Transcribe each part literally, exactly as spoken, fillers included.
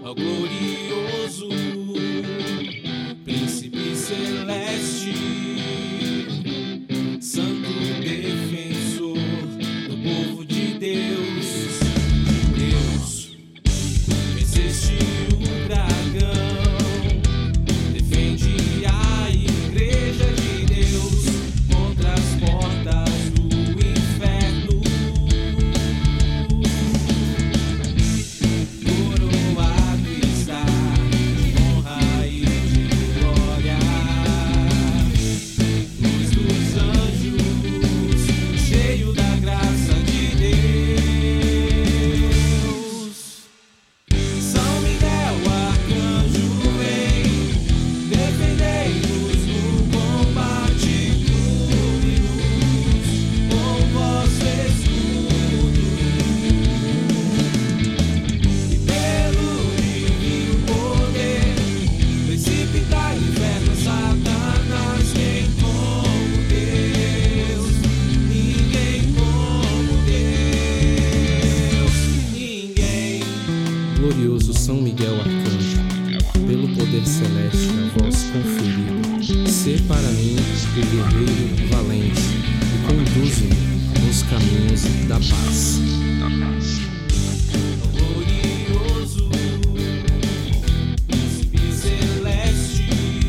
ao glorioso príncipe celeste, santo defensor do povo de Deus. Deus, venceste o dragão, defende a igreja de Deus contra as portas do inferno. Coroado está de honra e de glória, luz dos anjos, cheio da graça de Deus. São Miguel, arcanjo, vem, defendei-nos no combate, cubre-nos com vosso escudo, e pelo divino poder precipitai no inferno Satanás. Quem como Deus, ninguém como Deus, ninguém. Glorioso São Miguel Arcanjo, pelo poder celeste a vós conferido, sê para mim o guerreiro valente e conduze-me nos caminhos da paz. Glorioso príncipe celeste,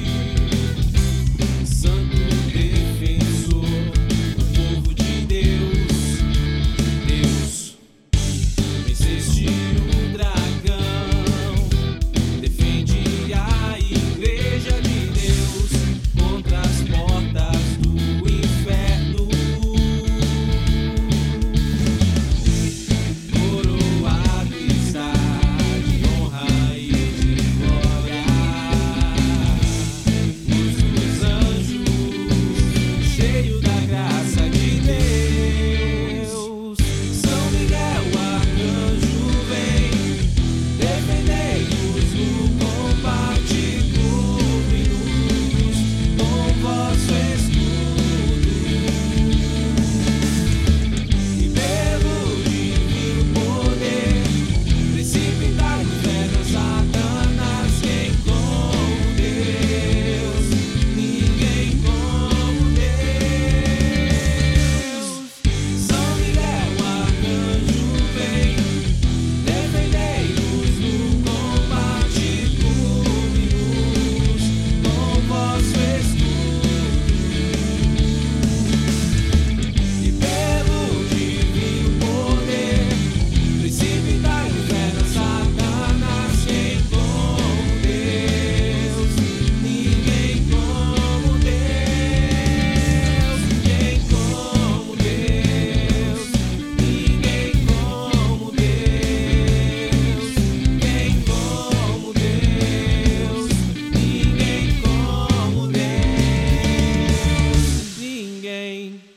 santo defensor do povo de Deus. Deus, venceste o dragão, defende a igreja de Deus contra as portas do inferno. Coroado está de honra e de glória, luz dos anjos, cheio da graça de Deus. São Miguel, arcanjo, vem, defendei-nos no combate, cubre-nos com vosso escudo, e pelo divino poder precipitai no inferno Satanás. Quem como Deus, ninguém como Deus. São Miguel, arcanjo, vem, defendei-nos no combate, cubre-nos com vosso escudo, e pelo divino poder precipitai no inferno Satanás. Quem como Deus, ninguém como Deus. Quem como Deus, ninguém como Deus. Quem como Deus, ninguém como Deus, ninguém.